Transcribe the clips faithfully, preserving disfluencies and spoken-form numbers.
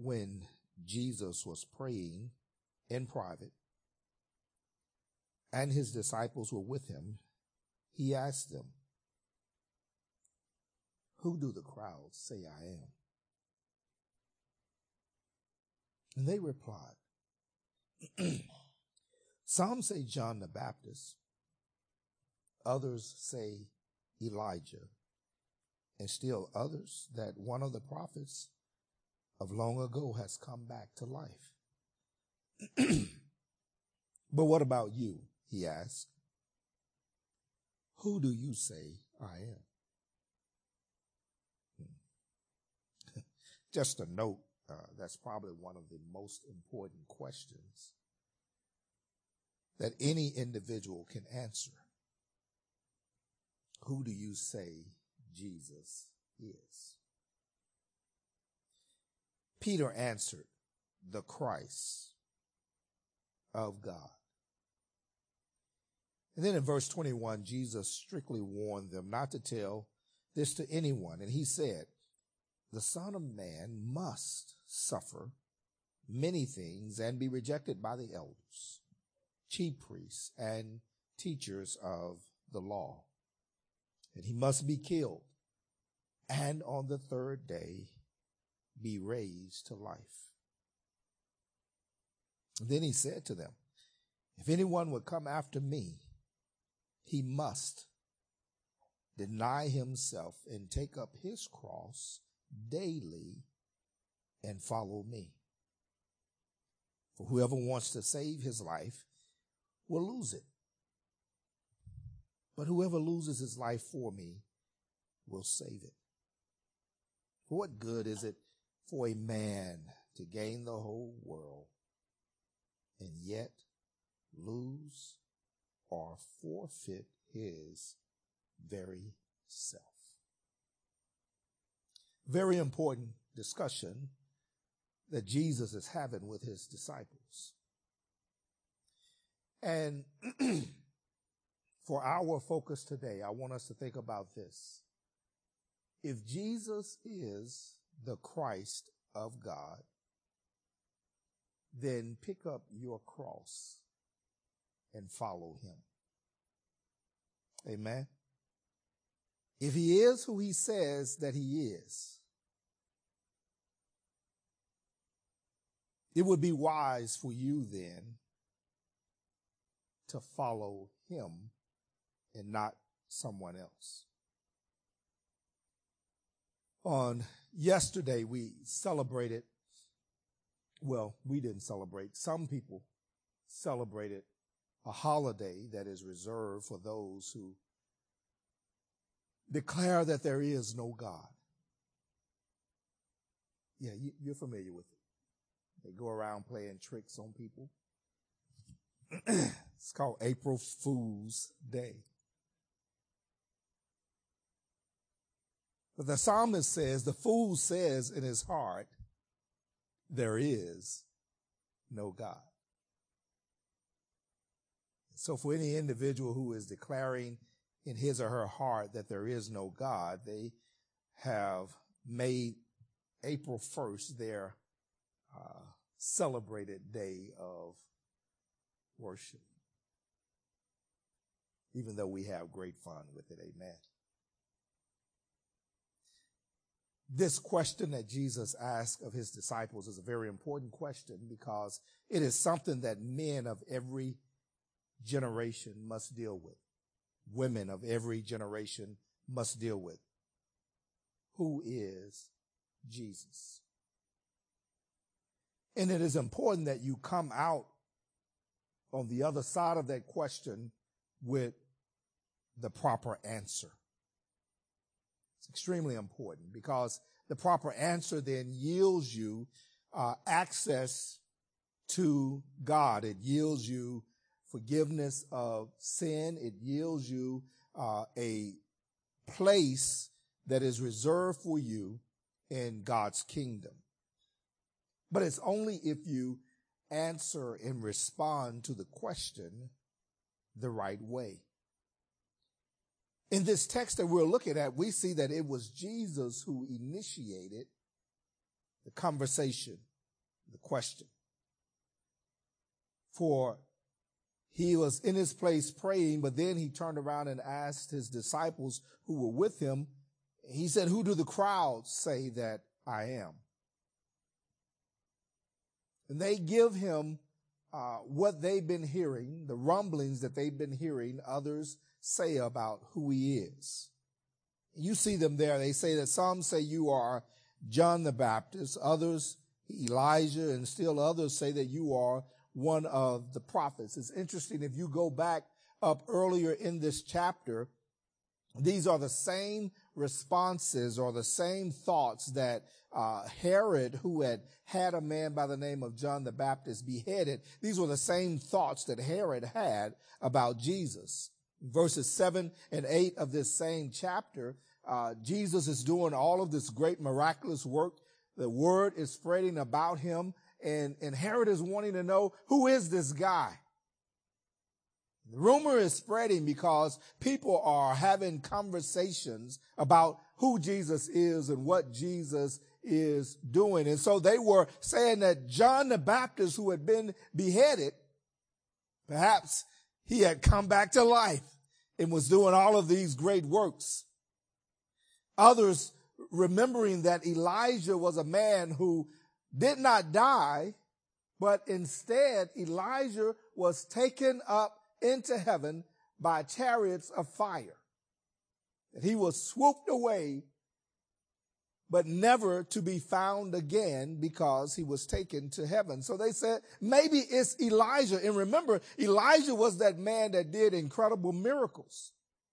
when Jesus was praying in private and his disciples were with him, he asked them, "Who do the crowds say I am?" And they replied, "Some say John the Baptist, others say Elijah, and still others that one of the prophets of long ago has come back to life." "But what about you?" he asked. "Who do you say I am?" Just a note, uh, that's probably one of the most important questions that any individual can answer. Who do you say Jesus is? Peter answered, "The Christ of God." And then in verse twenty-one, Jesus strictly warned them not to tell this to anyone. And he said, "The Son of Man must suffer many things and be rejected by the elders, chief priests, and teachers of the law. And he must be killed, and on the third day be raised to life." And then he said to them, "If anyone would come after me, he must deny himself and take up his cross daily and follow me. For whoever wants to save his life will lose it. But whoever loses his life for me will save it. For what good is it for a man to gain the whole world and yet lose or forfeit his very self?" Very important discussion that Jesus is having with his disciples. And for our focus today, I want us to think about this. If Jesus is the Christ of God, then pick up your cross and follow him. Amen. If he is who he says that he is, it would be wise for you then to follow him and not someone else. On yesterday, we celebrated, well, we didn't celebrate. Some people celebrated a holiday that is reserved for those who declare that there is no God. Yeah, you, you're familiar with it. They go around playing tricks on people. It's called April Fool's Day. But the psalmist says, the fool says in his heart, there is no God. So for any individual who is declaring in his or her heart that there is no God, they have made April first their uh, celebrated day of worship. Even though we have great fun with it, amen. This question that Jesus asked of his disciples is a very important question because it is something that men of every generation must deal with. Women of every generation must deal with. Who is Jesus? And it is important that you come out on the other side of that question with the proper answer. It's extremely important because the proper answer then yields you uh, access to God. It yields you forgiveness of sin. It yields you uh, a place that is reserved for you in God's kingdom. But it's only if you answer and respond to the question the right way. In this text that we're looking at, we see that it was Jesus who initiated the conversation the question. For he was in his place praying, but then he turned around and asked his disciples who were with him, he said, who do the crowds say that I am? And they give him uh, what they've been hearing, the rumblings that they've been hearing others say about who he is. You see them there. They say that some say you are John the Baptist, others Elijah, and still others say that you are one of the prophets. It's interesting, if you go back up earlier in this chapter, these are the same responses or the same thoughts that uh, Herod, who had had a man by the name of John the Baptist beheaded, these were the same thoughts that Herod had about Jesus. Verses seven and eight of this same chapter, uh, Jesus is doing all of this great miraculous work. The word is spreading about him, and, and Herod is wanting to know, who is this guy? The rumor is spreading because people are having conversations about who Jesus is and what Jesus is doing. And so they were saying that John the Baptist, who had been beheaded, perhaps he had come back to life and was doing all of these great works. Others remembering that Elijah was a man who did not die, but instead Elijah was taken up into heaven by chariots of fire. That he was swooped away, but never to be found again because he was taken to heaven. So they said, maybe it's Elijah. And remember, Elijah was that man that did incredible miracles.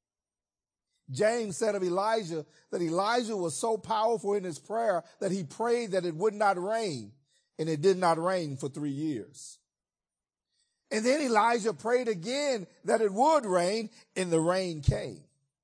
James said of Elijah that Elijah was so powerful in his prayer that he prayed that it would not rain, and it did not rain for three years. And then Elijah prayed again that it would rain, and the rain came.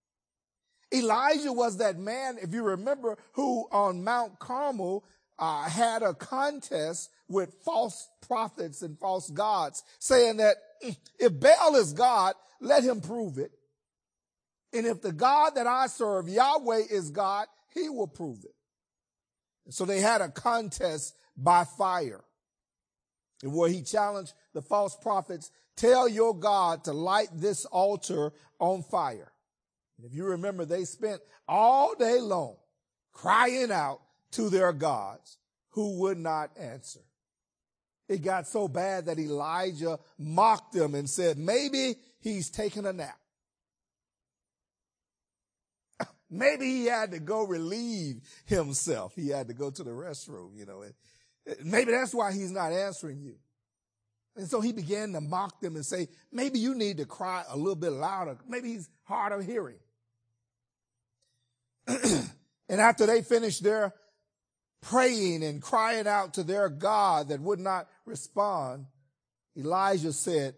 Elijah was that man, if you remember, who on Mount Carmel uh, had a contest with false prophets and false gods, saying that if Baal is God, let him prove it. And if the God that I serve, Yahweh, is God, he will prove it. And so they had a contest by fire, and where he challenged the false prophets, tell your God to light this altar on fire. And if you remember, they spent all day long crying out to their gods who would not answer. It got so bad that Elijah mocked them and said, maybe he's taking a nap. Maybe he had to go relieve himself. He had to go to the restroom, you know. Maybe that's why he's not answering you. And so he began to mock them and say, maybe you need to cry a little bit louder. Maybe he's hard of hearing. And after they finished their praying and crying out to their God that would not respond, Elijah said,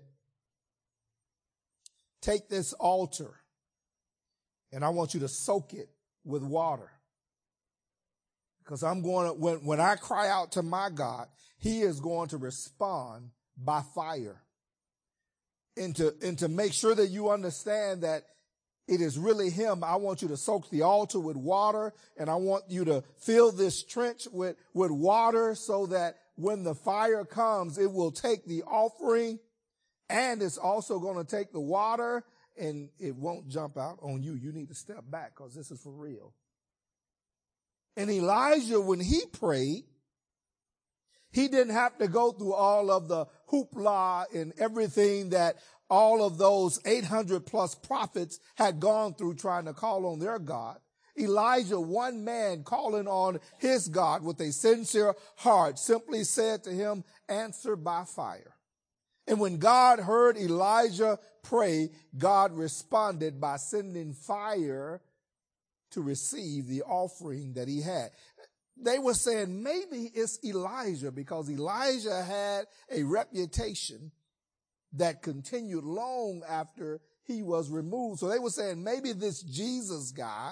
take this altar and I want you to soak it with water. Because I'm going to, when, when I cry out to my God, he is going to respond by fire. And to, and to make sure that you understand that it is really him, I want you to soak the altar with water, and I want you to fill this trench with, with water so that when the fire comes, it will take the offering, and it's also going to take the water, and it won't jump out on you. You need to step back because this is for real. And Elijah, when he prayed, he didn't have to go through all of the hoopla and everything that all of those eight hundred plus prophets had gone through trying to call on their God. Elijah, one man calling on his God with a sincere heart, simply said to him, answer by fire. And when God heard Elijah pray, God responded by sending fire to receive the offering that he had. They were saying maybe it's Elijah because Elijah had a reputation that continued long after he was removed. So they were saying maybe this Jesus guy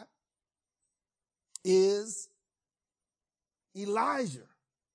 is Elijah.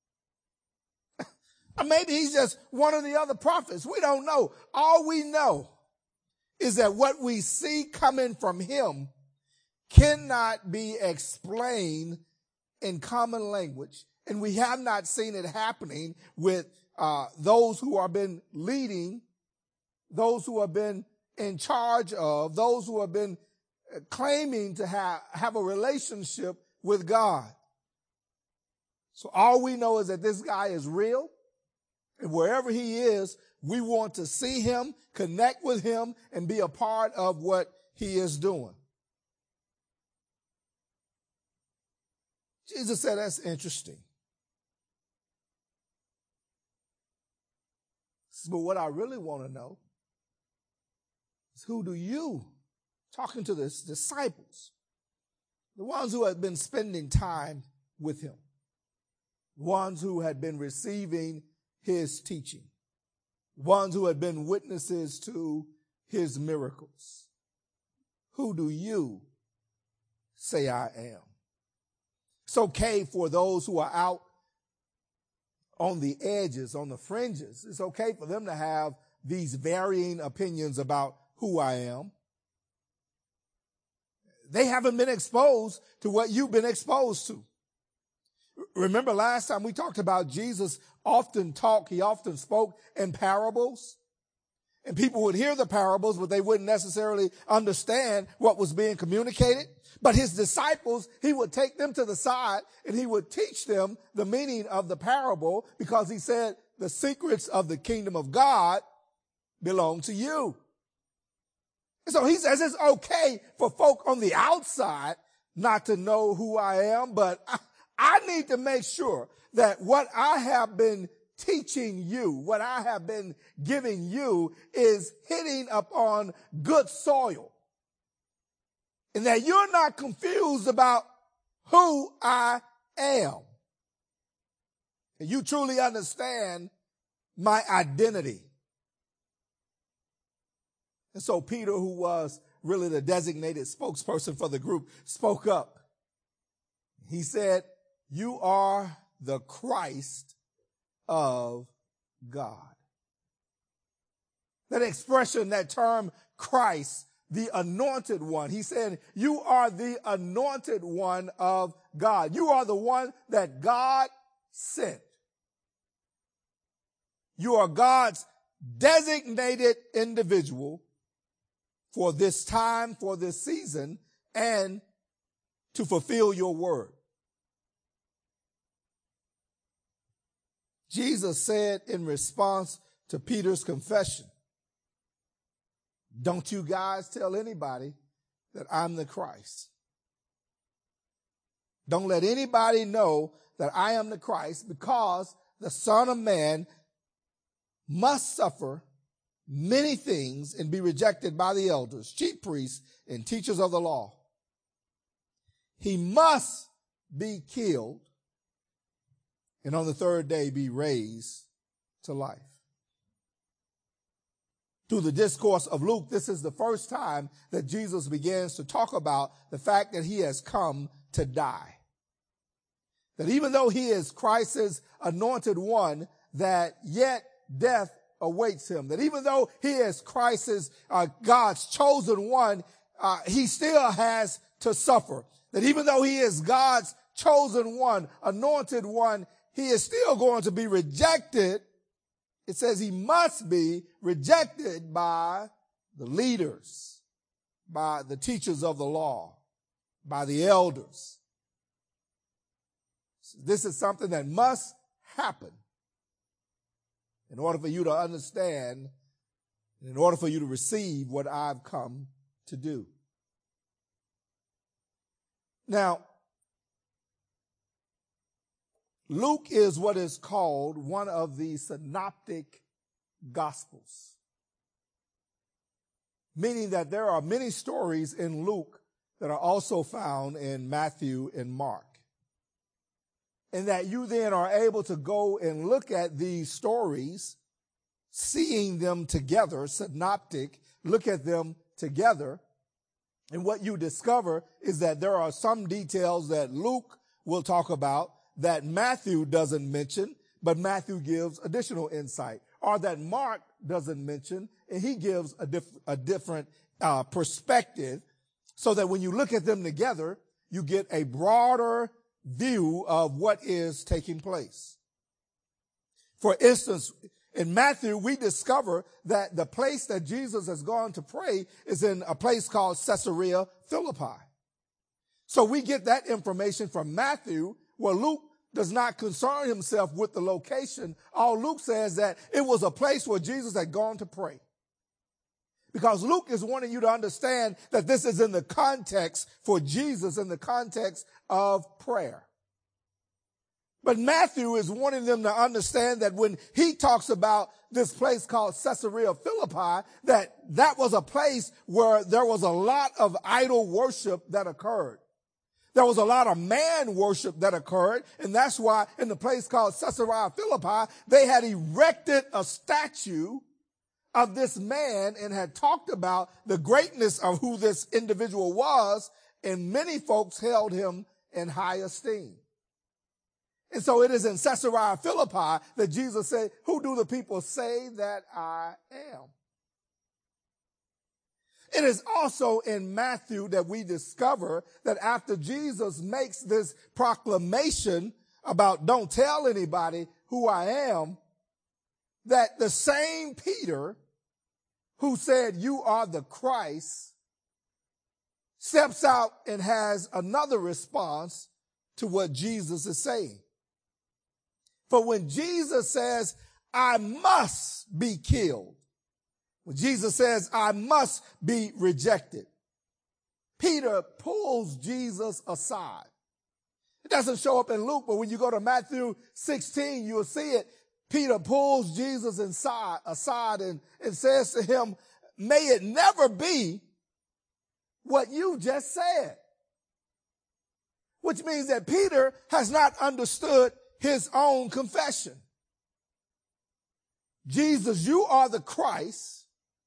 Or maybe he's just one of the other prophets. We don't know. All we know is that what we see coming from him cannot be explained in common language And we have not seen it happening with uh, those who have been leading, those who have been in charge of, those who have been claiming to have, have a relationship with God. So all we know is that this guy is real. And wherever he is, we want to see him, connect with him, and be a part of what he is doing. Jesus said, that's interesting. But what I really want to know is, who do you, talking to the disciples, the ones who had been spending time with him, ones who had been receiving his teaching, ones who had been witnesses to his miracles, who do you say I am? It's okay for those who are out on the edges, on the fringes. It's okay for them to have these varying opinions about who I am. They haven't been exposed to what you've been exposed to. Remember last time we talked about Jesus often talked, he often spoke in parables. And people would hear the parables, but they wouldn't necessarily understand what was being communicated. But his disciples, he would take them to the side and he would teach them the meaning of the parable, because he said the secrets of the kingdom of God belong to you. And so he says it's okay for folk on the outside not to know who I am, but I, I need to make sure that what I have been teaching you, what I have been giving you, is hitting upon good soil. And that you're not confused about who I am. And you truly understand my identity. And so Peter, who was really the designated spokesperson for the group, spoke up. He said, you are the Christ of God. That expression, that term Christ, the anointed one. He said, you are the anointed one of God. You are the one that God sent. You are God's designated individual for this time, for this season, and to fulfill your word. Jesus said in response to Peter's confession, don't you guys tell anybody that I'm the Christ. Don't let anybody know that I am the Christ, because the Son of Man must suffer many things and be rejected by the elders, chief priests, and teachers of the law. He must be killed and on the third day be raised to life. Through the discourse of Luke, this is the first time that Jesus begins to talk about the fact that he has come to die. That even though he is Christ's anointed one, that yet death awaits him. That even though he is Christ's, uh, God's chosen one, uh, he still has to suffer. That even though he is God's chosen one, anointed one, he is still going to be rejected. It says he must be rejected by the leaders, by the teachers of the law, by the elders. This is something that must happen in order for you to understand, in order for you to receive what I've come to do. Now, Luke is what is called one of the synoptic gospels, meaning that there are many stories in Luke that are also found in Matthew and Mark. And that you then are able to go and look at these stories, seeing them together, synoptic, look at them together. And what you discover is that there are some details that Luke will talk about that Matthew doesn't mention, but Matthew gives additional insight, or that Mark doesn't mention, and he gives a, diff- a different uh, perspective, so that when you look at them together, you get a broader view of what is taking place. For instance, in Matthew, we discover that the place that Jesus has gone to pray is in a place called Caesarea Philippi. So we get that information from Matthew, where Luke does not concern himself with the location. All Luke says that it was a place where Jesus had gone to pray. Because Luke is wanting you to understand that this is in the context for Jesus, in the context of prayer. But Matthew is wanting them to understand that when he talks about this place called Caesarea Philippi, that that was a place where there was a lot of idol worship that occurred. There was a lot of man worship that occurred, and that's why in the place called Caesarea Philippi, they had erected a statue of this man and had talked about the greatness of who this individual was, and many folks held him in high esteem. And so it is in Caesarea Philippi that Jesus said, "Who do the people say that I am?" It is also in Matthew that we discover that after Jesus makes this proclamation about don't tell anybody who I am, that the same Peter who said you are the Christ steps out and has another response to what Jesus is saying. For when Jesus says, I must be killed, when Jesus says, I must be rejected, Peter pulls Jesus aside. It doesn't show up in Luke, but when you go to Matthew sixteen, you'll see it. Peter pulls Jesus inside, aside and, and says to him, may it never be what you just said. Which means that Peter has not understood his own confession. Jesus, you are the Christ,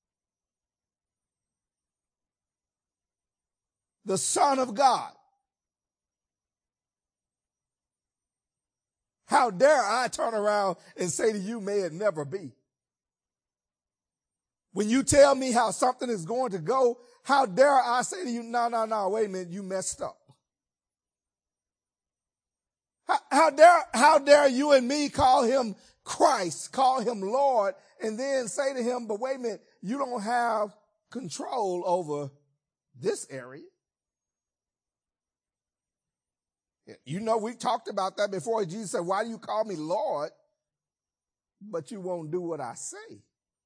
the Son of God. How dare I turn around and say to you, may it never be. When you tell me how something is going to go, how dare I say to you, no, no, no, wait a minute, you messed up. How, how dare, how dare you and me call him Christ, call him Lord, and then say to him, but wait a minute, you don't have control over this area. You know, we talked about that before. Jesus said, why do you call me Lord, but you won't do what I say?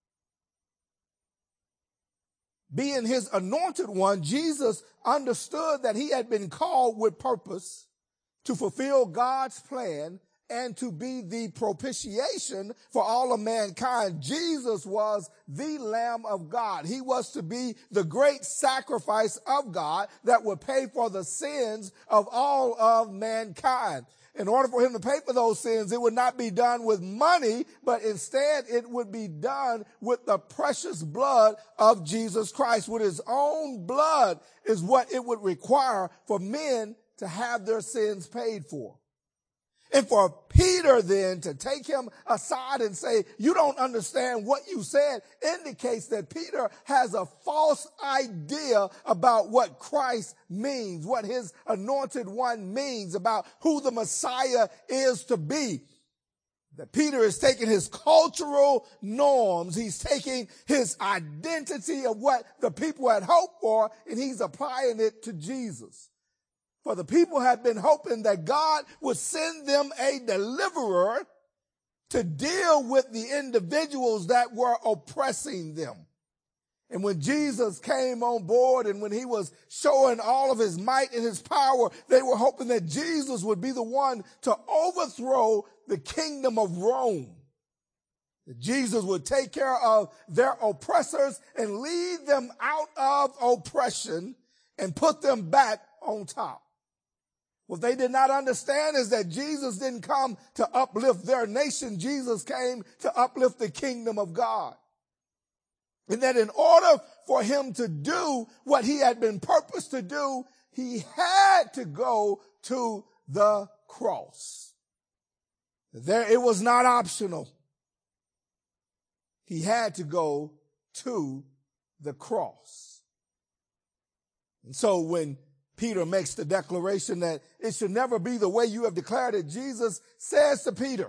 Being his anointed one, Jesus understood that he had been called with purpose to fulfill God's plan and to be the propitiation for all of mankind. Jesus was the Lamb of God. He was to be the great sacrifice of God that would pay for the sins of all of mankind. In order for him to pay for those sins, it would not be done with money, but instead it would be done with the precious blood of Jesus Christ. With his own blood is what it would require for men to have their sins paid for. And for Peter then to take him aside and say, you don't understand what you said, indicates that Peter has a false idea about what Christ means, what his anointed one means, about who the Messiah is to be. That Peter is taking his cultural norms, he's taking his identity of what the people had hoped for, and he's applying it to Jesus. For the people had been hoping that God would send them a deliverer to deal with the individuals that were oppressing them. And when Jesus came on board and when he was showing all of his might and his power, they were hoping that Jesus would be the one to overthrow the kingdom of Rome. That Jesus would take care of their oppressors and lead them out of oppression and put them back on top. What they did not understand is that Jesus didn't come to uplift their nation. Jesus came to uplift the kingdom of God. And that in order for him to do what he had been purposed to do, he had to go to the cross. There, it was not optional. He had to go to the cross. And so when Peter makes the declaration that it should never be the way you have declared it. Jesus says to Peter,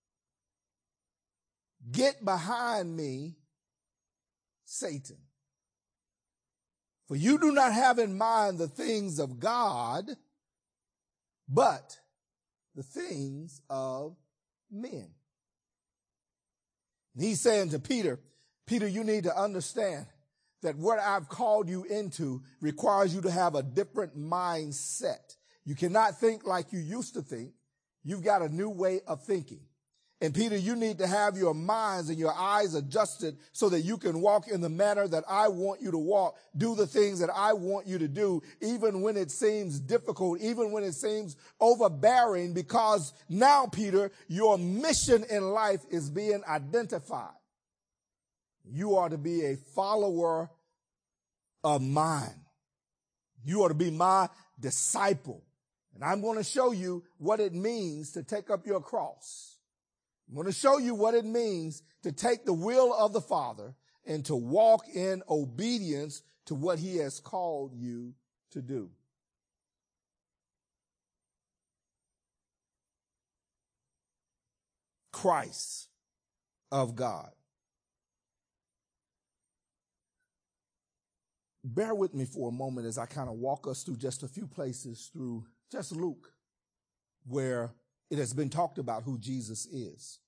"Get behind me, Satan. For you do not have in mind the things of God, but the things of men." And he's saying to Peter, Peter, you need to understand that what I've called you into requires you to have a different mindset. You cannot think like you used to think. You've got a new way of thinking. And Peter, you need to have your minds and your eyes adjusted so that you can walk in the manner that I want you to walk, do the things that I want you to do, even when it seems difficult, even when it seems overbearing, because now, Peter, your mission in life is being identified. You are to be a follower of mine. You are to be my disciple. And I'm going to show you what it means to take up your cross. I'm going to show you what it means to take the will of the Father and to walk in obedience to what he has called you to do. Christ of God. Bear with me for a moment as I kind of walk us through just a few places through just Luke, where it has been talked about who Jesus is.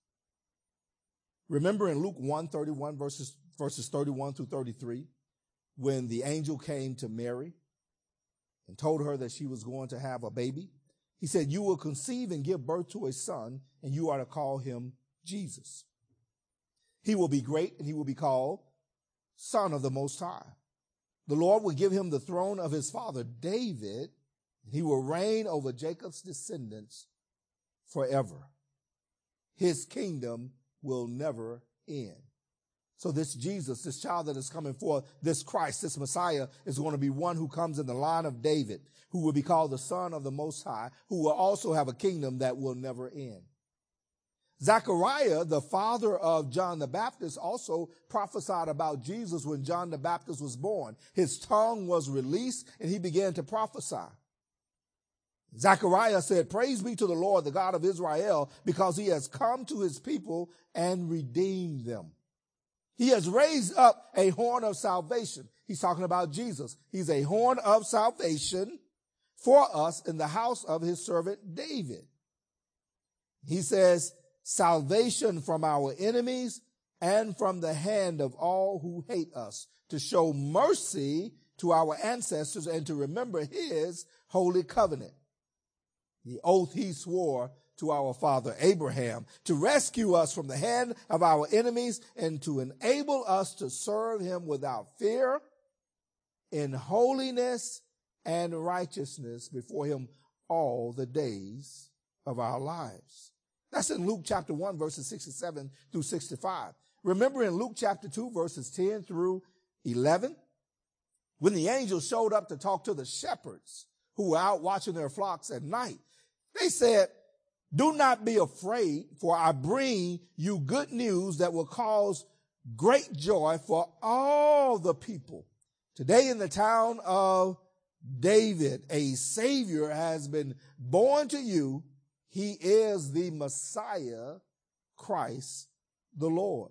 Remember in Luke one thirty-one, verses, verses thirty-one through thirty-three, when the angel came to Mary and told her that she was going to have a baby, he said, "You will conceive and give birth to a son, and you are to call him Jesus. He will be great, and he will be called Son of the Most High. The Lord will give him the throne of his father David, and he will reign over Jacob's descendants forever. His kingdom will never end." So this Jesus, this child that is coming forth, this Christ, this Messiah, is going to be one who comes in the line of David, who will be called the Son of the Most High, who will also have a kingdom that will never end. Zechariah, the father of John the Baptist, also prophesied about Jesus when John the Baptist was born. His tongue was released and he began to prophesy. Zechariah said, "Praise be to the Lord, the God of Israel, because he has come to his people and redeemed them. He has raised up a horn of salvation." He's talking about Jesus. He's a horn of salvation for us in the house of his servant David. He says, "Salvation from our enemies and from the hand of all who hate us, to show mercy to our ancestors and to remember his holy covenant, the oath he swore to our father Abraham, to rescue us from the hand of our enemies and to enable us to serve him without fear, in holiness and righteousness before him all the days of our lives." That's in Luke chapter one, verses sixty-seven through sixty-five. Remember in Luke chapter two, verses ten through eleven, when the angel showed up to talk to the shepherds who were out watching their flocks at night, they said, "Do not be afraid, for I bring you good news that will cause great joy for all the people. Today in the town of David, a Savior has been born to you. He is the Messiah, Christ the Lord."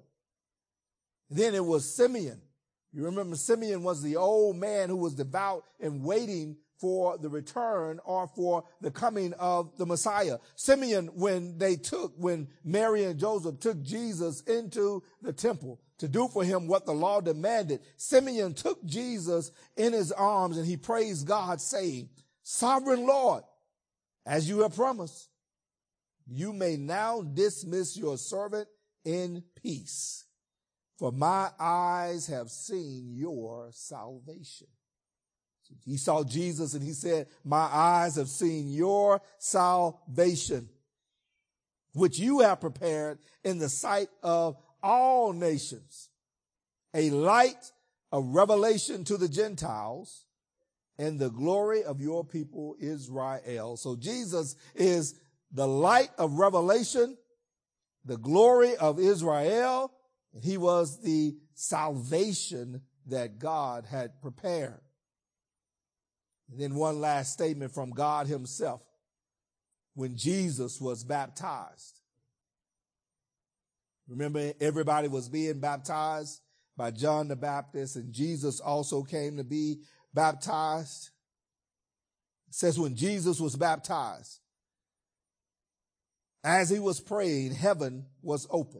Then it was Simeon. You remember Simeon was the old man who was devout and waiting for the return or for the coming of the Messiah. Simeon, when they took, when Mary and Joseph took Jesus into the temple to do for him what the law demanded, Simeon took Jesus in his arms and he praised God, saying, "Sovereign Lord, as you have promised, you may now dismiss your servant in peace, for my eyes have seen your salvation." He saw Jesus and he said, "My eyes have seen your salvation, which you have prepared in the sight of all nations, a light of revelation to the Gentiles and the glory of your people Israel." So Jesus is the light of revelation, the glory of Israel, and he was the salvation that God had prepared. And then one last statement from God himself when Jesus was baptized. Remember, everybody was being baptized by John the Baptist, and Jesus also came to be baptized. It says when Jesus was baptized, as he was praying, heaven was open.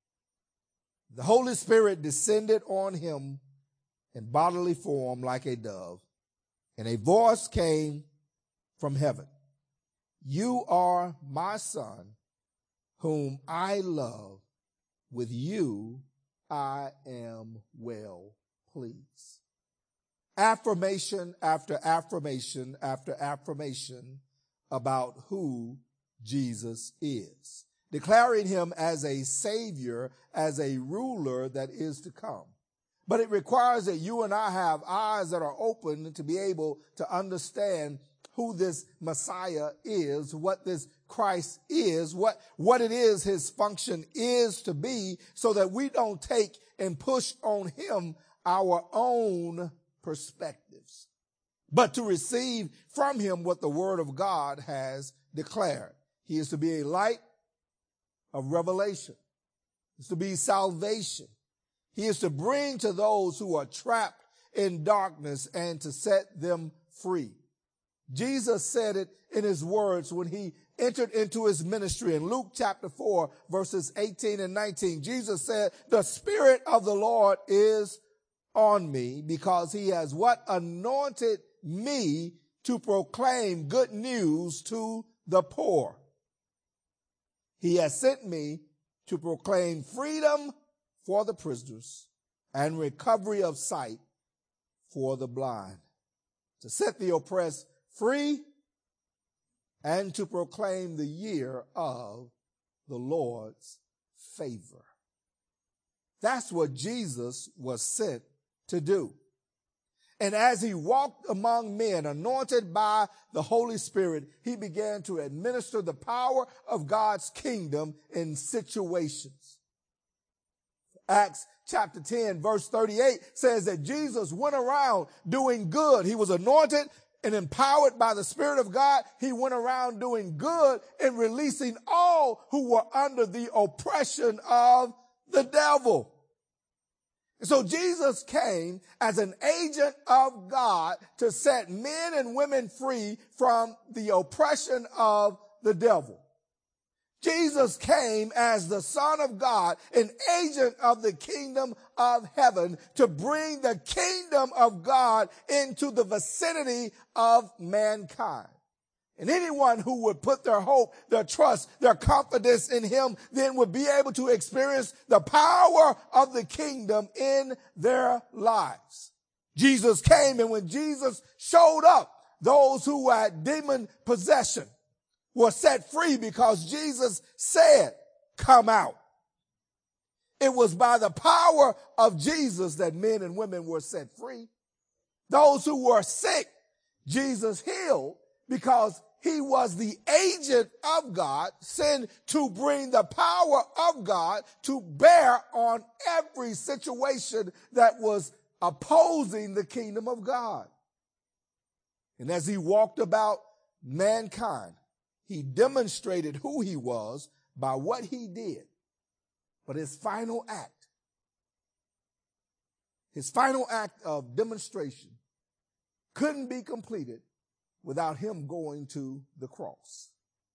The Holy Spirit descended on him in bodily form like a dove, and a voice came from heaven. You are my son, whom I love. With you I am well pleased. Affirmation after affirmation after affirmation about who Jesus is, declaring him as a savior, as a ruler that is to come. But it requires that you and I have eyes that are open to be able to understand who this Messiah is, what this Christ is, what, what it is his function is to be, so that we don't take and push on him our own perspectives, but to receive from him what the word of God has declared. He is to be a light of revelation. He is to be salvation. He is to bring to those who are trapped in darkness and to set them free. Jesus said it in his words when he entered into his ministry in Luke chapter four, verses eighteen and nineteen. Jesus said, the Spirit of the Lord is on me because he has what? Anointed me to proclaim good news to the poor. He has sent me to proclaim freedom for the prisoners and recovery of sight for the blind, to set the oppressed free, and to proclaim the year of the Lord's favor. That's what Jesus was sent to do. And as he walked among men, anointed by the Holy Spirit, he began to administer the power of God's kingdom in situations. Acts chapter ten, verse thirty-eight says that Jesus went around doing good. He was anointed and empowered by the Spirit of God. He went around doing good and releasing all who were under the oppression of the devil. And so Jesus came as an agent of God to set men and women free from the oppression of the devil. Jesus came as the Son of God, an agent of the kingdom of heaven, to bring the kingdom of God into the vicinity of mankind. And anyone who would put their hope, their trust, their confidence in him then would be able to experience the power of the kingdom in their lives. Jesus came, and when Jesus showed up, those who had demon possession were set free because Jesus said, come out. It was by the power of Jesus that men and women were set free. Those who were sick, Jesus healed because he was the agent of God sent to bring the power of God to bear on every situation that was opposing the kingdom of God. And as he walked about mankind, he demonstrated who he was by what he did. But his final act, his final act of demonstration couldn't be completed without him going to the cross.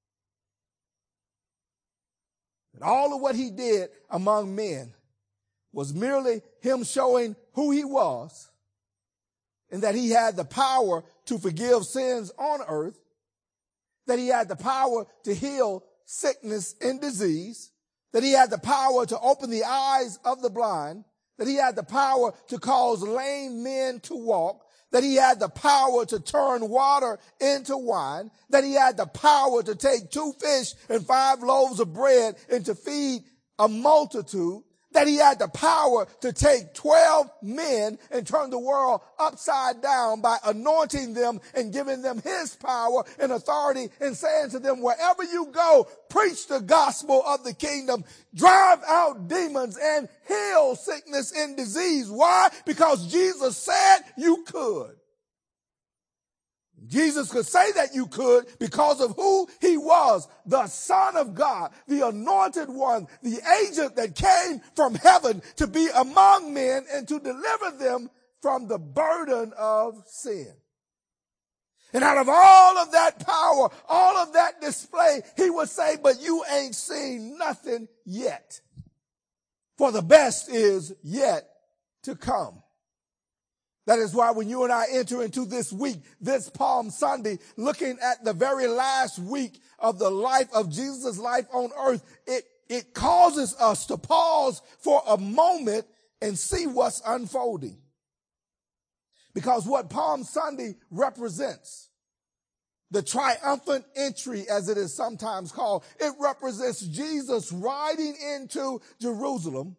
And all of what he did among men was merely him showing who he was and that he had the power to forgive sins on earth, that he had the power to heal sickness and disease, that he had the power to open the eyes of the blind, that he had the power to cause lame men to walk, that he had the power to turn water into wine, that he had the power to take two fish and five loaves of bread and to feed a multitude, that he had the power to take twelve men and turn the world upside down by anointing them and giving them his power and authority and saying to them, wherever you go, preach the gospel of the kingdom, drive out demons and heal sickness and disease. Why? Because Jesus said you could. Jesus could say that you could because of who he was, the Son of God, the anointed one, the agent that came from heaven to be among men and to deliver them from the burden of sin. And out of all of that power, all of that display, he would say, but you ain't seen nothing yet. For the best is yet to come. That is why when you and I enter into this week, this Palm Sunday, looking at the very last week of the life of Jesus' life on earth, it, it causes us to pause for a moment and see what's unfolding. Because what Palm Sunday represents, the triumphant entry as it is sometimes called, it represents Jesus riding into Jerusalem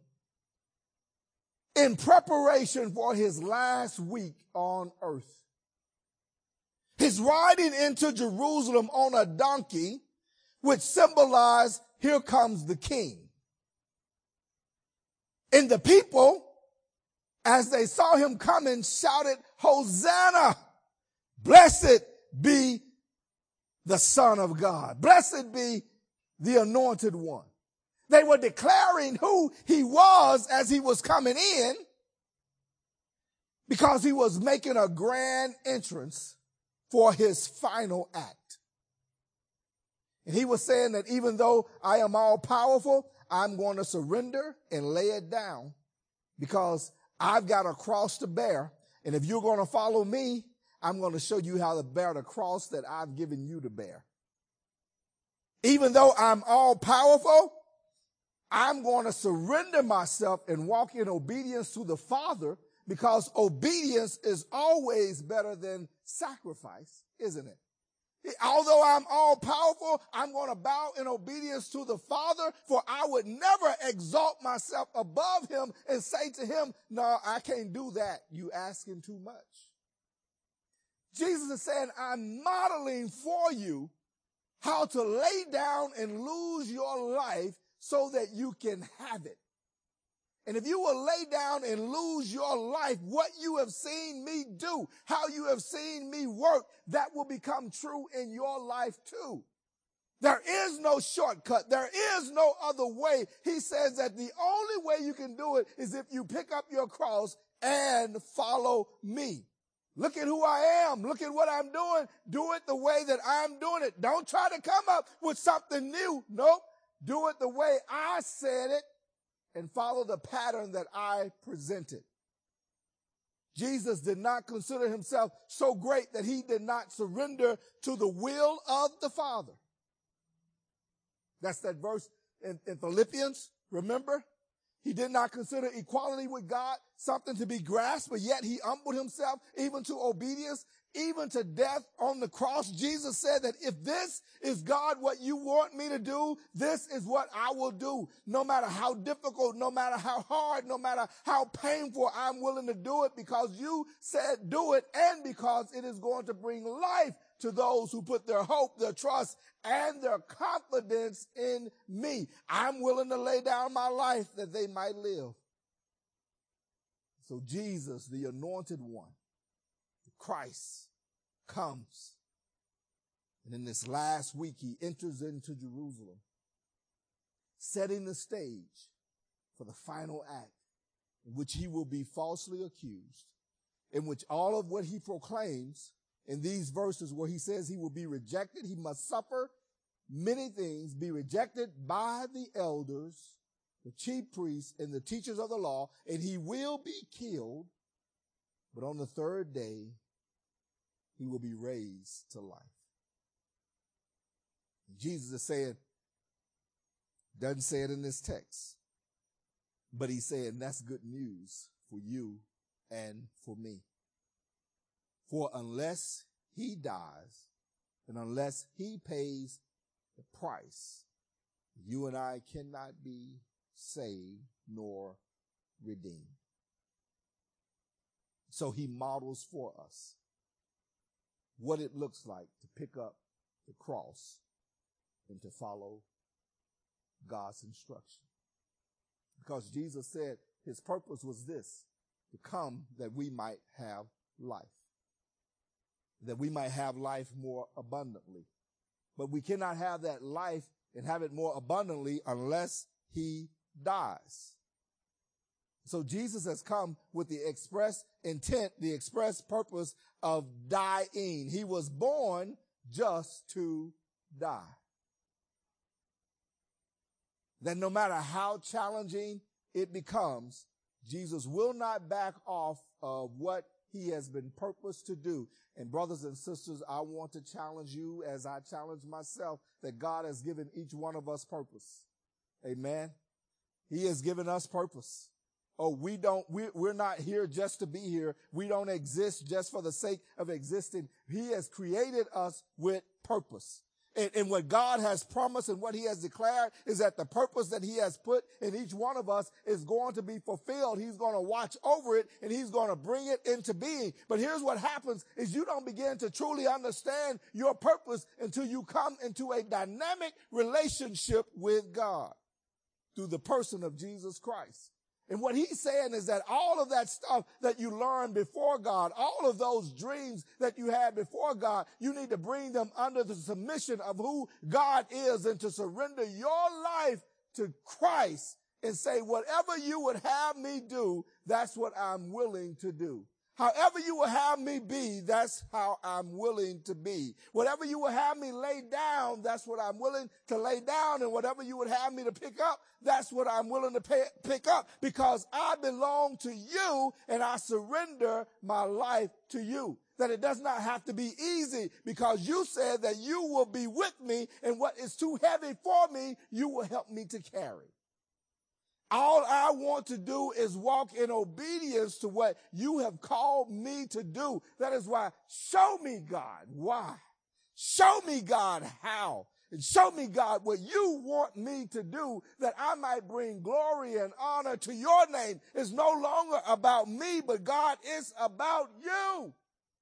in preparation for his last week on earth. His riding into Jerusalem on a donkey, which symbolized, here comes the king. And the people, as they saw him coming, shouted, Hosanna! Blessed be the Son of God. Blessed be the Anointed One. They were declaring who he was as he was coming in because he was making a grand entrance for his final act. And he was saying that even though I am all powerful, I'm going to surrender and lay it down because I've got a cross to bear. And if you're going to follow me, I'm going to show you how to bear the cross that I've given you to bear. Even though I'm all powerful, I'm going to surrender myself and walk in obedience to the Father because obedience is always better than sacrifice, isn't it? Although I'm all powerful, I'm going to bow in obedience to the Father, for I would never exalt myself above him and say to him, no, I can't do that. You asking too much. Jesus is saying, I'm modeling for you how to lay down and lose your life so that you can have it. And if you will lay down and lose your life, what you have seen me do, how you have seen me work, that will become true in your life too. There is no shortcut. There is no other way. He says that the only way you can do it is if you pick up your cross and follow me. Look at who I am. Look at what I'm doing. Do it the way that I'm doing it. Don't try to come up with something new. Nope. Do it the way I said it and follow the pattern that I presented. Jesus did not consider himself so great that he did not surrender to the will of the Father. That's that verse in, in Philippians, remember? He did not consider equality with God something to be grasped, but yet he humbled himself even to obedience, even to death on the cross. Jesus said that if this is God, what you want me to do, this is what I will do. No matter how difficult, no matter how hard, no matter how painful, I'm willing to do it because you said do it and because it is going to bring life to those who put their hope, their trust, and their confidence in me. I'm willing to lay down my life that they might live. So Jesus, the anointed one, Christ, comes. And in this last week, he enters into Jerusalem, setting the stage for the final act in which he will be falsely accused, in which all of what he proclaims in these verses where he says he will be rejected, he must suffer many things, be rejected by the elders, the chief priests, and the teachers of the law, and he will be killed. But on the third day, he will be raised to life. Jesus is saying, doesn't say it in this text, but he's saying that's good news for you and for me. For unless he dies and unless he pays the price, you and I cannot be saved nor redeemed. So he models for us what it looks like to pick up the cross and to follow God's instruction. Because Jesus said his purpose was this, to come that we might have life. that we might have life more abundantly. But we cannot have that life and have it more abundantly unless he dies. So Jesus has come with the express intent, the express purpose of dying. He was born just to die. That no matter how challenging it becomes, Jesus will not back off of what he has been purposed to do. And brothers and sisters, I want to challenge you as I challenge myself that God has given each one of us purpose. Amen. He has given us purpose. Oh, we don't, we, we're not here just to be here. We don't exist just for the sake of existing. He has created us with purpose. And, and what God has promised and what he has declared is that the purpose that he has put in each one of us is going to be fulfilled. He's going to watch over it and he's going to bring it into being. But here's what happens is you don't begin to truly understand your purpose until you come into a dynamic relationship with God through the person of Jesus Christ. And what he's saying is that all of that stuff that you learned before God, all of those dreams that you had before God, you need to bring them under the submission of who God is and to surrender your life to Christ and say, whatever you would have me do, that's what I'm willing to do. However you will have me be, that's how I'm willing to be. Whatever you will have me lay down, that's what I'm willing to lay down. And whatever you would have me to pick up, that's what I'm willing to pay, pick up because I belong to you and I surrender my life to you. That it does not have to be easy because you said that you will be with me and what is too heavy for me, you will help me to carry. All I want to do is walk in obedience to what you have called me to do. That is why, show me, God, why. Show me, God, how. And show me, God, what you want me to do that I might bring glory and honor to your name. It's no longer about me, but God, it's about you.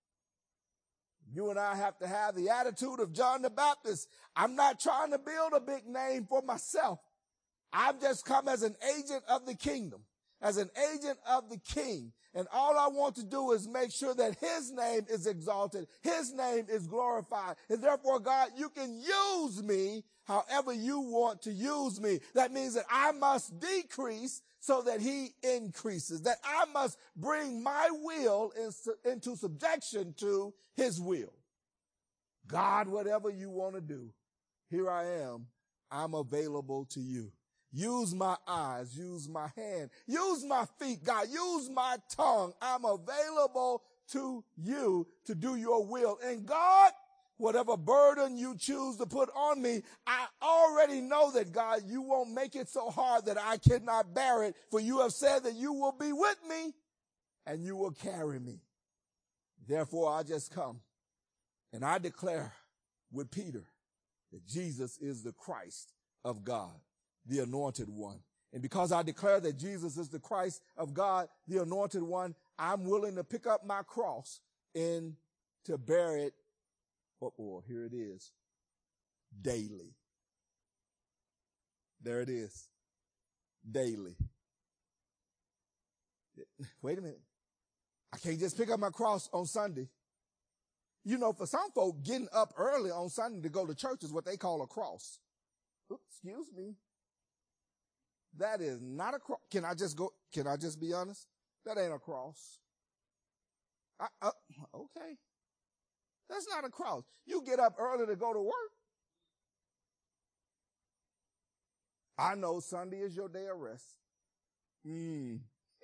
You and I have to have the attitude of John the Baptist. I'm not trying to build a big name for myself. I've just come as an agent of the kingdom, as an agent of the king. And all I want to do is make sure that his name is exalted. His name is glorified. And therefore, God, you can use me however you want to use me. That means that I must decrease so that he increases, that I must bring my will into subjection to his will. God, whatever you want to do, here I am. I'm available to you. Use my eyes, use my hand, use my feet, God, use my tongue. I'm available to you to do your will. And God, whatever burden you choose to put on me, I already know that, God, you won't make it so hard that I cannot bear it. For you have said that you will be with me and you will carry me. Therefore, I just come and I declare with Peter that Jesus is the Christ of God, the anointed one. And because I declare that Jesus is the Christ of God, the anointed one, I'm willing to pick up my cross and to bear it. Oh, oh, here it is. Daily. There it is. Daily. Wait a minute. I can't just pick up my cross on Sunday. You know, for some folk, getting up early on Sunday to go to church is what they call a cross. Oops, excuse me. That is not a cross. Can I just go? Can I just be honest? That ain't a cross. I, uh, okay. That's not a cross. You get up early to go to work. I know Sunday is your day of rest. Mm.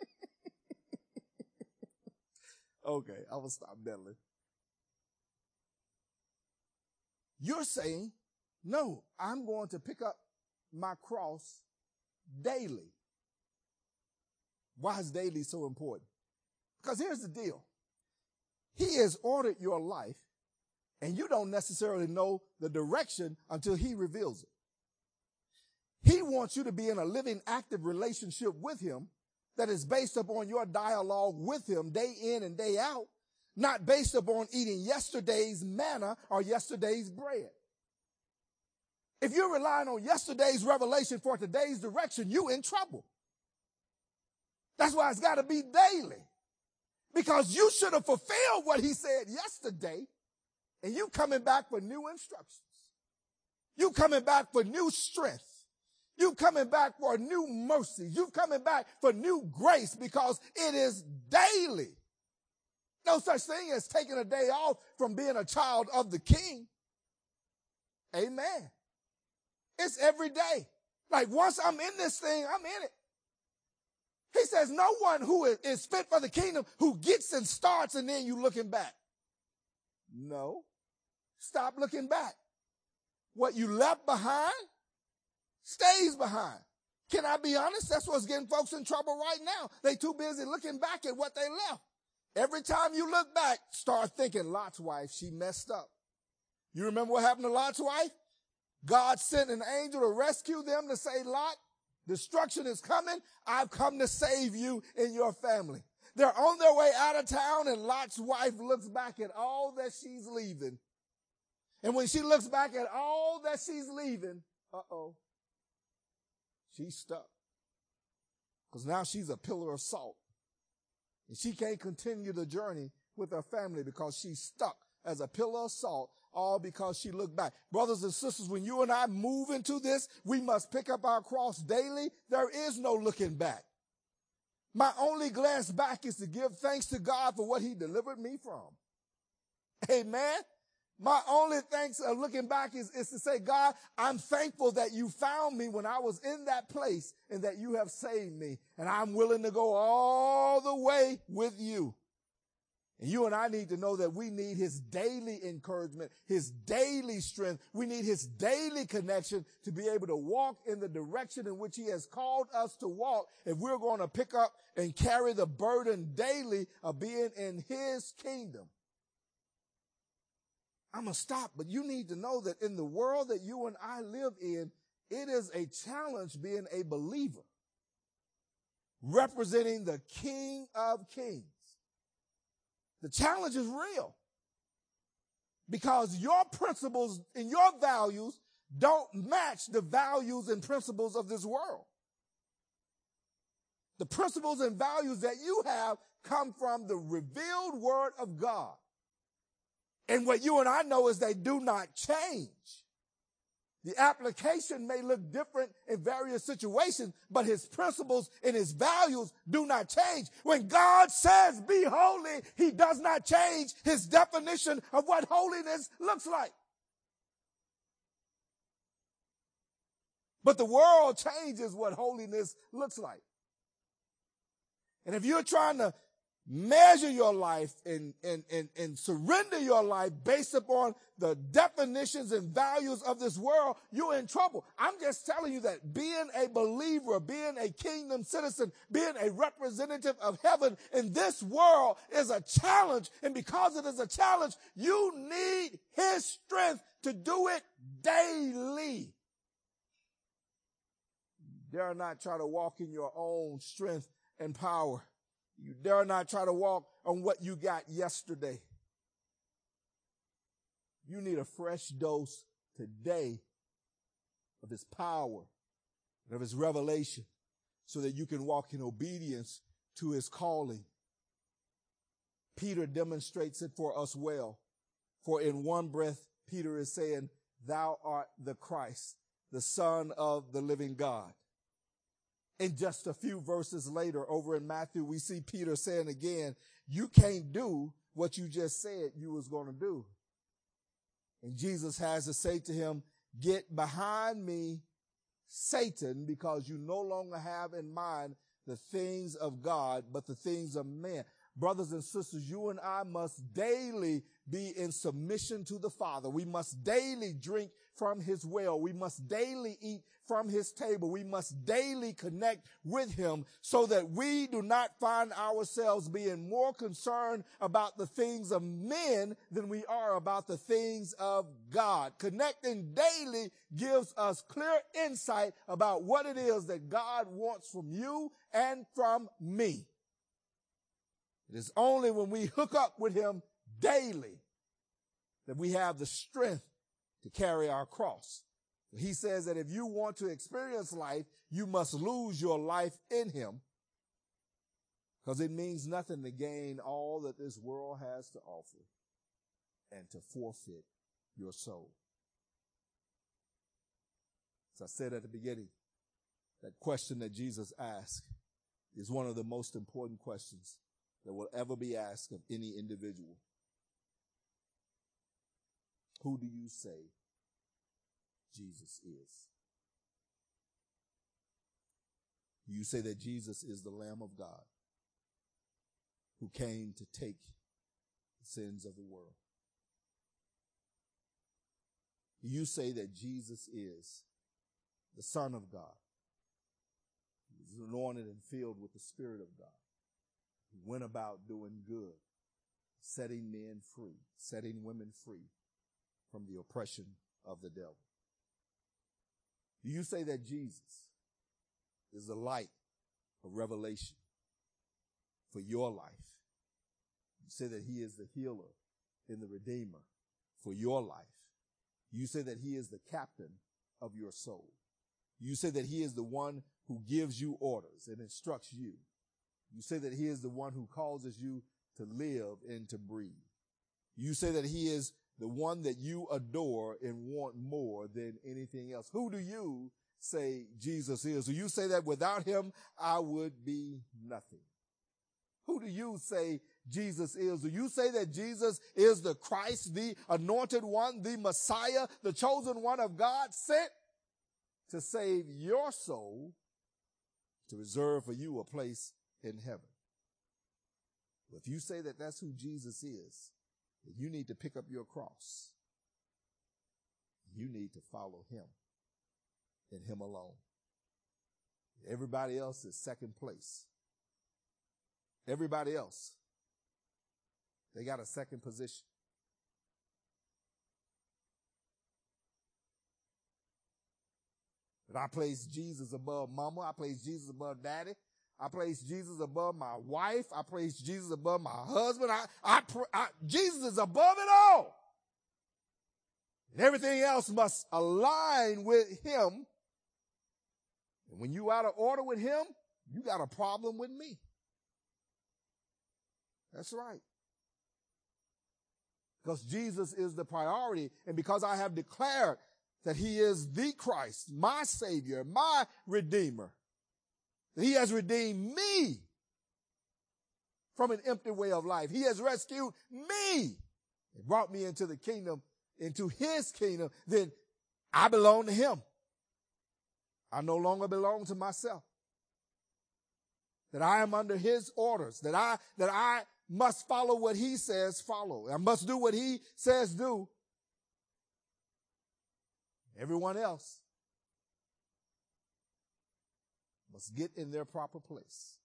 Okay, I will stop meddling. You're saying, no, I'm going to pick up my cross daily. Why is daily so important? Because here's the deal. He has ordered your life, and you don't necessarily know the direction until he reveals it. He wants you to be in a living, active relationship with him that is based upon your dialogue with him day in and day out, not based upon eating yesterday's manna or yesterday's bread. If you're relying on yesterday's revelation for today's direction, you're in trouble. That's why it's got to be daily. Because you should have fulfilled what he said yesterday, And you coming back for new instructions. You coming back for new strength. You coming back for new mercy. You coming back for new grace because it is daily. No such thing as taking a day off from being a child of the King. Amen. It's every day. Like once I'm in this thing, I'm in it. He says no one who is fit for the kingdom who gets and starts and then you looking back. No. Stop looking back. What you left behind stays behind. Can I be honest? That's what's getting folks in trouble right now. They too busy looking back at what they left. Every time you look back, start thinking, Lot's wife, she messed up. You remember what happened to Lot's wife? God sent an angel to rescue them to say, Lot, destruction is coming. I've come to save you and your family. They're on their way out of town, and Lot's wife looks back at all that she's leaving. And when she looks back at all that she's leaving, uh-oh, she's stuck. Because now she's a pillar of salt. And she can't continue the journey with her family because she's stuck as a pillar of salt, all because she looked back. Brothers and sisters, when you and I move into this, we must pick up our cross daily. There is no looking back. My only glance back is to give thanks to God for what he delivered me from. Amen. My only thanks of looking back is, is to say, God, I'm thankful that you found me when I was in that place and that you have saved me. And I'm willing to go all the way with you. And you and I need to know that we need his daily encouragement, his daily strength. We need his daily connection to be able to walk in the direction in which he has called us to walk if we're going to pick up and carry the burden daily of being in his kingdom. I'm going to stop, but you need to know that in the world that you and I live in, it is a challenge being a believer, representing the King of Kings. The challenge is real because your principles and your values don't match the values and principles of this world. The principles and values that you have come from the revealed word of God. And what you and I know is they do not change. The application may look different in various situations, but his principles and his values do not change. When God says be holy, he does not change his definition of what holiness looks like. But the world changes what holiness looks like. And if you're trying to measure your life and, and, and, and surrender your life based upon the definitions and values of this world, you're in trouble. I'm just telling you that being a believer, being a kingdom citizen, being a representative of heaven in this world is a challenge. And because it is a challenge, you need his strength to do it daily. You dare not try to walk in your own strength and power. You dare not try to walk on what you got yesterday. You need a fresh dose today of his power and of his revelation so that you can walk in obedience to his calling. Peter demonstrates it for us well. For in one breath, Peter is saying, thou art the Christ, the Son of the living God. And just a few verses later over in Matthew, we see Peter saying again, you can't do what you just said you was going to do. And Jesus has to say to him, get behind me, Satan, because you no longer have in mind the things of God, but the things of man. Brothers and sisters, you and I must daily be in submission to the Father. We must daily drink from his well. We must daily eat from his table. We must daily connect with him so that we do not find ourselves being more concerned about the things of men than we are about the things of God. Connecting daily gives us clear insight about what it is that God wants from you and from me. It is only when we hook up with him daily that we have the strength to carry our cross. He says that if you want to experience life, you must lose your life in him, because it means nothing to gain all that this world has to offer and to forfeit your soul. As I said at the beginning, that question that Jesus asked is one of the most important questions that will ever be asked of any individual. Who do you say Jesus is? You say that Jesus is the Lamb of God who came to take the sins of the world. You say that Jesus is the Son of God. He was anointed and filled with the Spirit of God. He went about doing good, setting men free, setting women free from the oppression of the devil. You say that Jesus is the light of revelation for your life. You say that he is the healer and the redeemer for your life. You say that he is the captain of your soul. You say that he is the one who gives you orders and instructs you. You say that he is the one who causes you to live and to breathe. You say that he is the one that you adore and want more than anything else. Who do you say Jesus is? Do you say that without him, I would be nothing? Who do you say Jesus is? Do you say that Jesus is the Christ, the anointed one, the Messiah, the chosen one of God, sent to save your soul, to reserve for you a place in heaven? If you say that that's who Jesus is, then you need to pick up your cross. You need to follow him and him alone. Everybody else is second place. Everybody else, they got a second position. But I place Jesus above mama. I place Jesus above daddy. I place Jesus above my wife. I place Jesus above my husband. I, I, I, Jesus is above it all. And everything else must align with him. And when you out of order with him, you got a problem with me. That's right. Because Jesus is the priority, and because I have declared that he is the Christ, my Savior, my Redeemer, that he has redeemed me from an empty way of life. He has rescued me and brought me into the kingdom, into his kingdom. Then I belong to him. I no longer belong to myself. That I am under his orders, that I, that I must follow what he says follow. I must do what he says do. Everyone else must get in their proper place.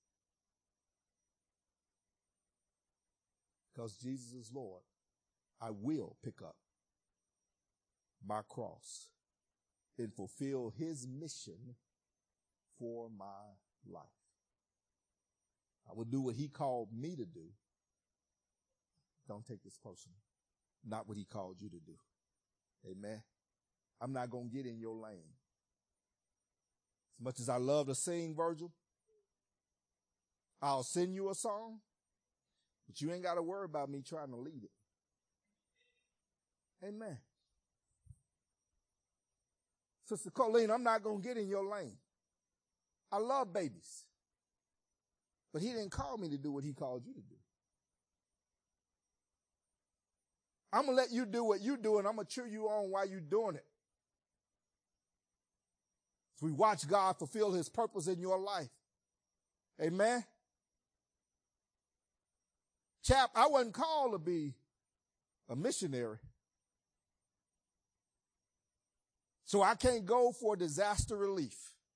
Because Jesus is Lord, I will pick up my cross and fulfill his mission for my life. I will do what he called me to do. Don't take this personal. Not what he called you to do. Amen. I'm not going to get in your lane. As much as I love to sing, Virgil, I'll send you a song, but you ain't got to worry about me trying to lead it. Amen. Sister Colleen, I'm not going to get in your lane. I love babies. But he didn't call me to do what he called you to do. I'm going to let you do what you do, and I'm going to cheer you on while you're doing it. So we watch God fulfill his purpose in your life. Amen. Chap, I wasn't called to be a missionary. So I can't go for disaster relief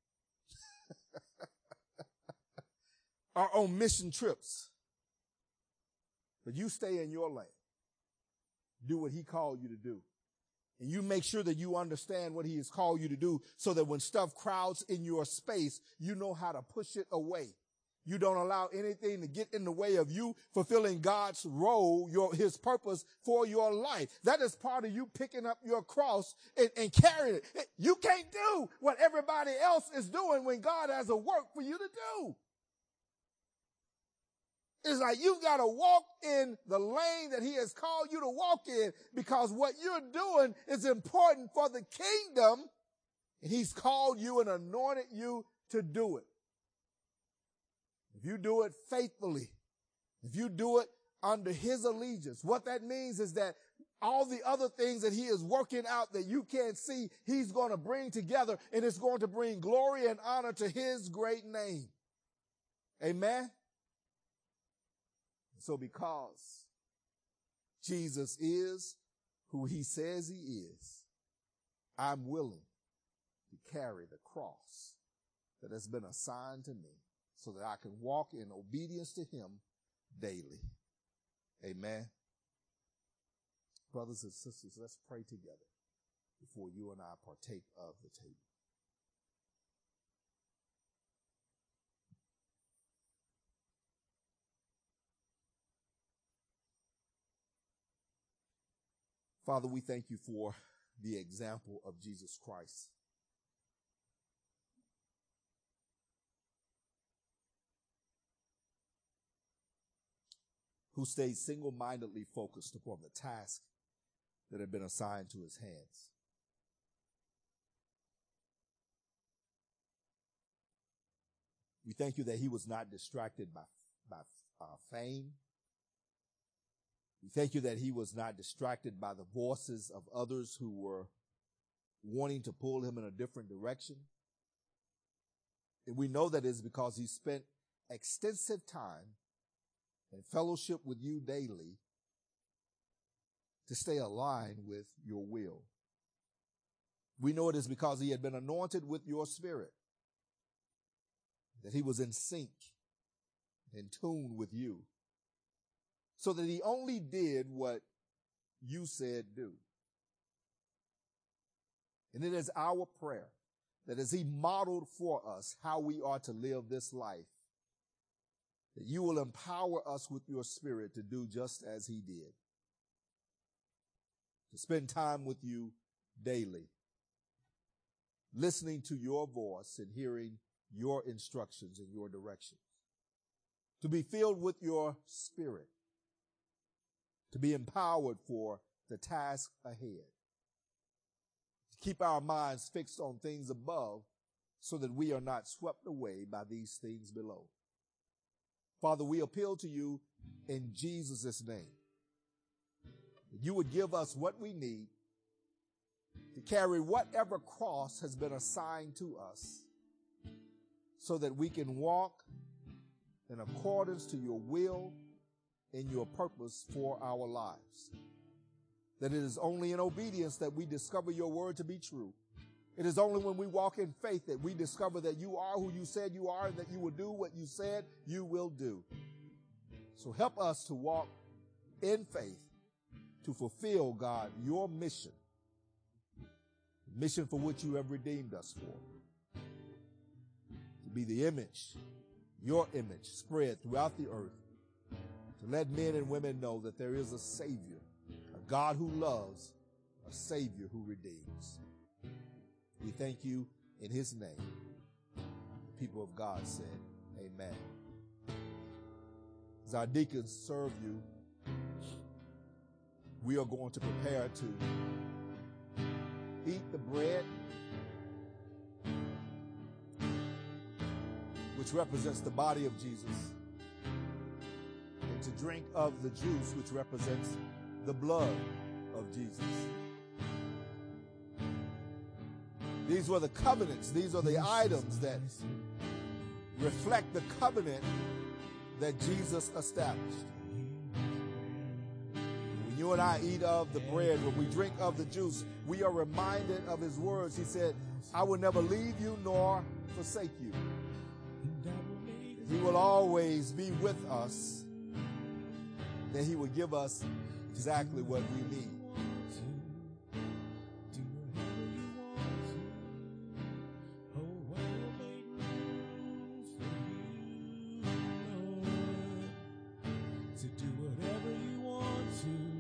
or on mission trips. But you stay in your lane. Do what he called you to do. And you make sure that you understand what he has called you to do so that when stuff crowds in your space, you know how to push it away. You don't allow anything to get in the way of you fulfilling God's role, your, his purpose for your life. That is part of you picking up your cross and, and carrying it. You can't do what everybody else is doing when God has a work for you to do. It's like you've got to walk in the lane that he has called you to walk in, because what you're doing is important for the kingdom, and he's called you and anointed you to do it. If you do it faithfully, if you do it under his allegiance, what that means is that all the other things that he is working out that you can't see, he's going to bring together, and it's going to bring glory and honor to his great name. Amen. So because Jesus is who he says he is, I'm willing to carry the cross that has been assigned to me so that I can walk in obedience to him daily. Amen. Brothers and sisters, let's pray together before you and I partake of the table. Father, we thank you for the example of Jesus Christ. Who stayed single-mindedly focused upon the task that had been assigned to his hands. We thank you that he was not distracted by, by uh, fame. We thank you that he was not distracted by the voices of others who were wanting to pull him in a different direction. And we know that is because he spent extensive time in fellowship with you daily to stay aligned with your will. We know it is because he had been anointed with your spirit, that he was in sync, in tune with you, so that he only did what you said do. And it is our prayer that as he modeled for us how we are to live this life, that you will empower us with your spirit to do just as he did, to spend time with you daily, listening to your voice and hearing your instructions and your directions, to be filled with your spirit, to be empowered for the task ahead, to keep our minds fixed on things above so that we are not swept away by these things below. Father, we appeal to you in Jesus' name, that you would give us what we need to carry whatever cross has been assigned to us so that we can walk in accordance to your will and your purpose for our lives. That it is only in obedience that we discover your word to be true. It is only when we walk in faith that we discover that you are who you said you are and that you will do what you said you will do. So help us to walk in faith to fulfill, God, your mission, mission for which you have redeemed us for, to be the image, your image spread throughout the earth, to let men and women know that there is a Savior, a God who loves, a Savior who redeems. We thank you in his name. The people of God said, amen. As our deacons serve you, we are going to prepare to eat the bread, which represents the body of Jesus, and to drink of the juice, which represents the blood of Jesus. These were the covenants. These are the items that reflect the covenant that Jesus established. When you and I eat of the bread, when we drink of the juice, we are reminded of his words. He said, I will never leave you nor forsake you. He will always be with us, that he will give us exactly what we need. To do whatever you want to.